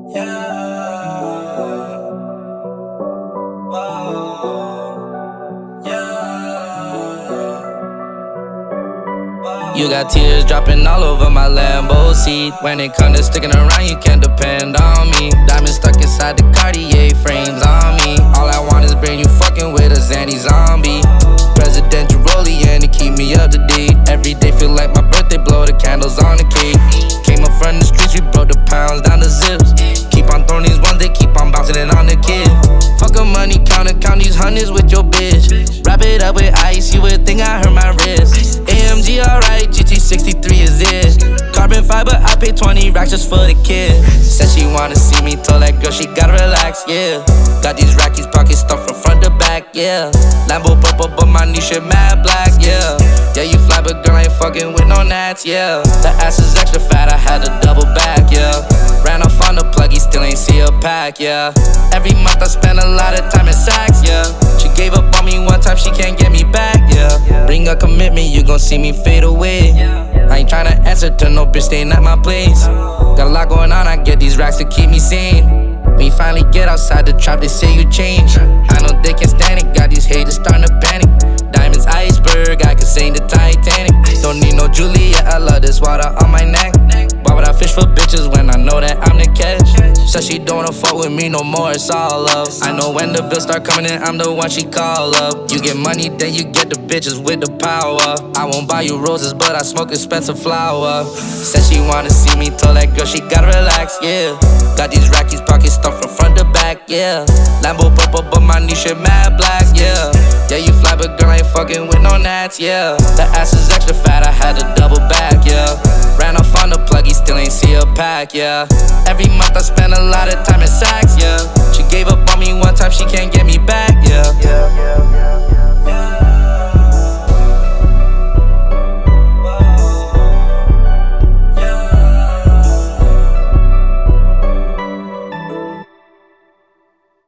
Yeah. Whoa. Yeah. Whoa. You got tears dropping all over my Lambo seat. When it comes to sticking around, you can't depend on me. Diamonds stuck inside the Cartier frames on me. All I want is brain, you fucking with a Zanny zombie. Presidential rollie and to keep me up to date. Every day feel like my birthday, blow the candles on the cake. Came up from the streets, we broke the pounds down the zips. Keep on throwing these ones, they keep on bouncing it on the kid. Fuck a money counter, count these hundreds with your bitch. Wrap it up with ice, you would think I hurt my wrist. AMG alright, GT63 is it. Carbon fiber, I pay 20 racks just for the kid. Said she wanna see me, told that girl she gotta relax, yeah. Got these rackies pockets stuffed from front to back, yeah. Lambo purple, but my knee shit mad black, yeah. Yeah, you fly, but girl, I ain't fucking with no gnats, yeah. The ass is extra fat, I had to double back, yeah. Ran off on the plug, he still ain't see a pack, yeah. Every month I spend a lot of time in Saks, yeah. She gave up on me one time, she can't get me back, yeah. Bring a commitment, you gon' see me fade away. I ain't tryna answer to no bitch staying at my place. Got a lot going on, I get these racks to keep me sane. When you finally get outside the trap, they say you change. I know they can't stand it, got these haters starting to panic. Diamonds iceberg, I can sing the Titanic. Don't need no Juliet, I love this water on my neck. Why would I fish for bitches when I know that I'm the catch? Said she don't wanna fuck with me no more, it's all love. I know when the bills start coming in, I'm the one she call up. You get money, then you get the bitches with the power. I won't buy you roses, but I smoke expensive flower. Said she wanna see me, told that girl she gotta relax, yeah. Got these rackies pockets stuffed from front to back, yeah. Lambo purple, but my knee shit mad black, yeah. Yeah, you fly, but girl, I ain't fucking with no gnats, yeah. The ass is extra fat, I had to double back, yeah. Ran off on the plug, he still ain't see a pack, yeah. Every month I spend a lot of time in Saks, yeah. She gave up on me one time, she can't get me back.